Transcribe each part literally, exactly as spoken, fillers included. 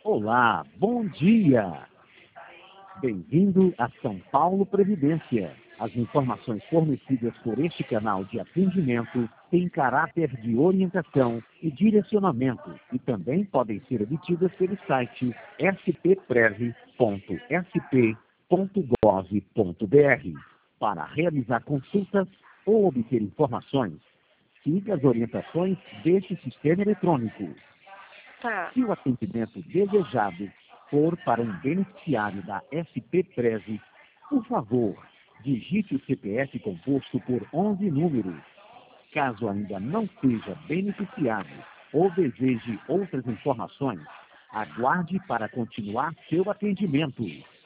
Olá, bom dia! Bem-vindo a São Paulo Previdência. As informações fornecidas por este canal de atendimento têm caráter de orientação e direcionamento e também podem ser obtidas pelo site s p prev ponto s p ponto gov ponto b r. Para realizar consultas ou obter informações, siga as orientações deste sistema eletrônico. Tá. Se o atendimento desejado for para um beneficiário da S P Prev, por favor, digite o C P F composto por onze números. Caso ainda não seja beneficiário ou deseje outras informações, aguarde para continuar seu atendimento.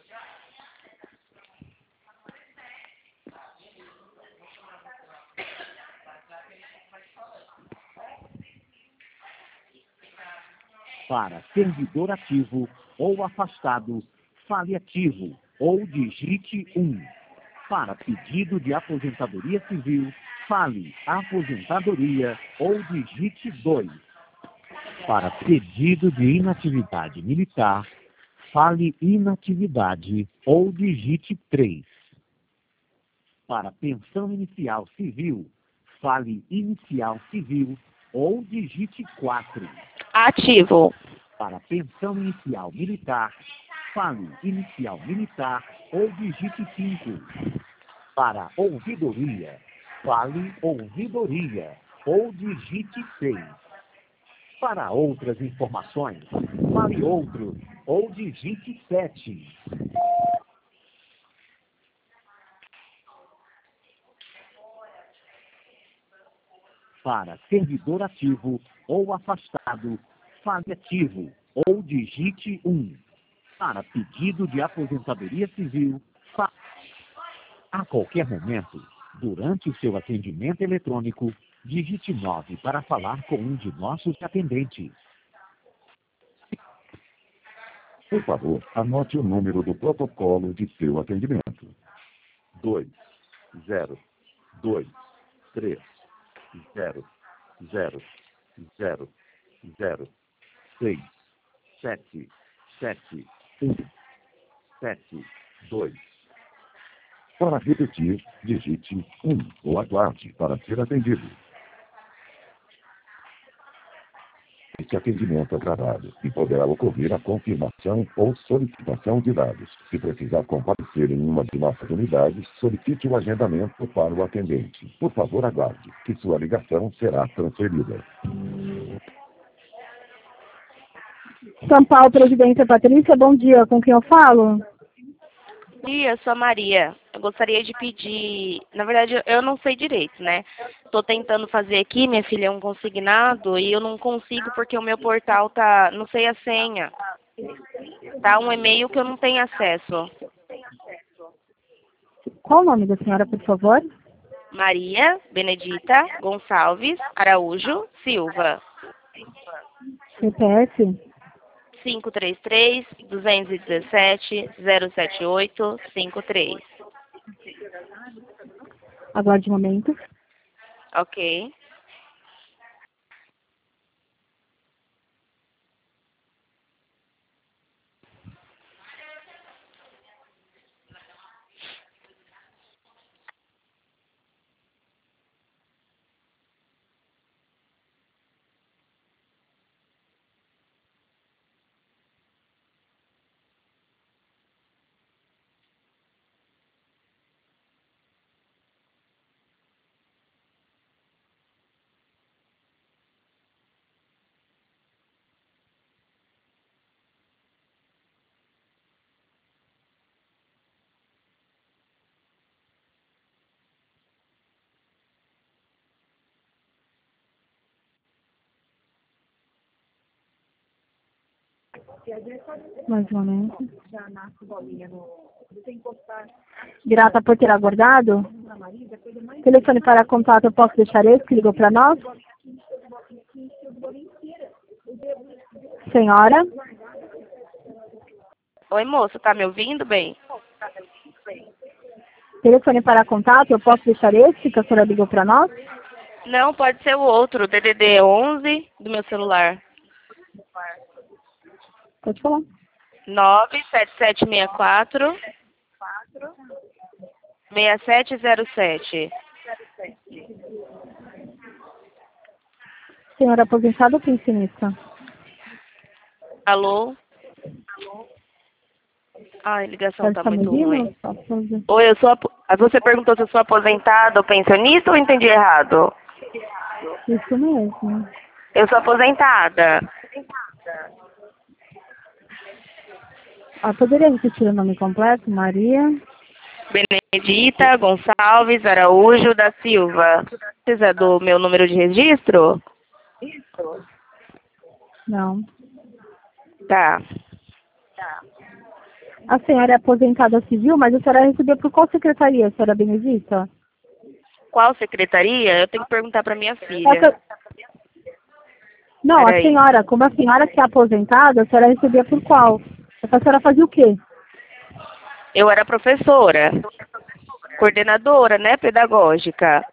Para servidor ativo ou afastado, fale ativo ou digite um. Para pedido de aposentadoria civil, fale aposentadoria ou digite dois. Para pedido de inatividade militar, fale inatividade ou digite três. Para pensão inicial civil, fale inicial civil ou digite quatro. Ativo. Para pensão inicial militar, fale inicial militar ou digite cinco. Para ouvidoria, fale ouvidoria ou digite seis. Para outras informações, fale outro ou digite sete. Para servidor ativo ou afastado, fale ativo ou digite um. Para pedido de aposentadoria civil, fale. A qualquer momento, durante o seu atendimento eletrônico, digite nove para falar com um de nossos atendentes. Por favor, anote o número do protocolo de seu atendimento. dois, zero, dois, três, zero, zero, zero, zero, seis, sete, sete, um, sete, dois. Para repetir, digite um ou aguarde para ser atendido. Este atendimento é gravado e poderá ocorrer a confirmação ou solicitação de dados. Se precisar comparecer em uma de nossas unidades, solicite o agendamento para o atendente. Por favor, aguarde, que sua ligação será transferida. São Paulo, Presidência Patrícia, bom dia. Com quem eu falo? Bom dia, eu sou a Maria. Eu gostaria de pedir... Na verdade, eu não sei direito, né? Estou tentando fazer aqui, minha filha é um consignado, e eu não consigo porque o meu portal tá... Não sei a senha. Tá um e-mail que eu não tenho acesso. Qual o nome da senhora, por favor? Maria Benedita Gonçalves Araújo Silva. C P F? cinco três três, dois um sete, zero sete oito, cinco três. Aguarde um momento. Ok. Mais um momento. Grata por ter aguardado. Telefone para contato, eu posso deixar esse que ligou para nós? Senhora? Oi, moço, tá me ouvindo bem? Telefone para contato, eu posso deixar esse que a senhora ligou para nós? Não, pode ser o outro, D D D onze do meu celular. Pode falar. nove sete sete seis quatro seis sete zero sete. Senhora aposentada ou pensionista? Alô? Ai, a ligação tá muito ruim. Fazer. Oi, eu sou... Ap... Você perguntou se eu sou aposentada ou pensionista ou eu entendi errado? Isso mesmo. Eu sou aposentada. Ah, poderia repetir o nome completo? Maria? Benedita Gonçalves Araújo da Silva. Precisa do meu número de registro? Não. Tá. A senhora é aposentada civil, mas a senhora recebeu por qual secretaria, senhora Benedita? Qual secretaria? Eu tenho que perguntar para minha filha. Essa... Não, Peraí. a senhora, como a senhora que é aposentada, a senhora recebia por qual? A senhora fazia o quê? Eu era professora, coordenadora, né, pedagógica.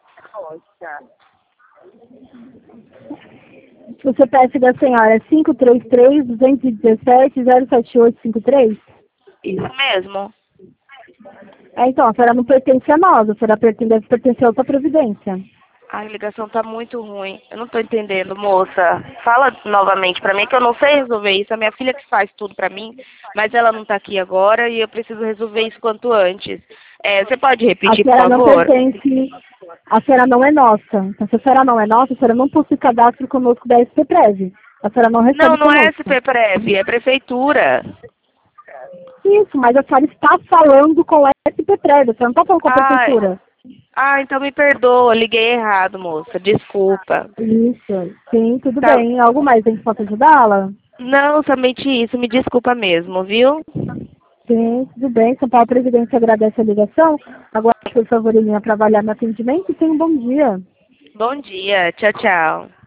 O C P F da senhora é cinco três três, dois um sete, zero sete oito cinco três? Isso mesmo. É, então, a senhora não pertence a nós, a senhora pertence, deve pertencer a outra previdência. Ai, a ligação tá muito ruim. Eu não tô entendendo, moça. Fala novamente pra mim que eu não sei resolver isso. A minha filha que faz tudo pra mim, mas ela não tá aqui agora e eu preciso resolver isso quanto antes. É, você pode repetir, por favor? A senhora favor? não pertence, a senhora não é nossa. Então, se a senhora não é nossa, a senhora não possui cadastro conosco da S P Prev. A senhora não recebe Não, não é conosco. S P Prev, é prefeitura. Isso, mas a senhora está falando com a S P Prev, a senhora não está falando com a Ai. prefeitura. Ah, então me perdoa, liguei errado, moça. Desculpa. Isso, sim, tudo Tá. bem. Algo mais em que possa ajudá-la? Não, somente isso. Me desculpa mesmo, viu? Sim, tudo bem. São Paulo Previdência agradece a ligação. Agora, por favor, em linha para avaliar meu atendimento e tenha um bom dia. Bom dia. Tchau, tchau.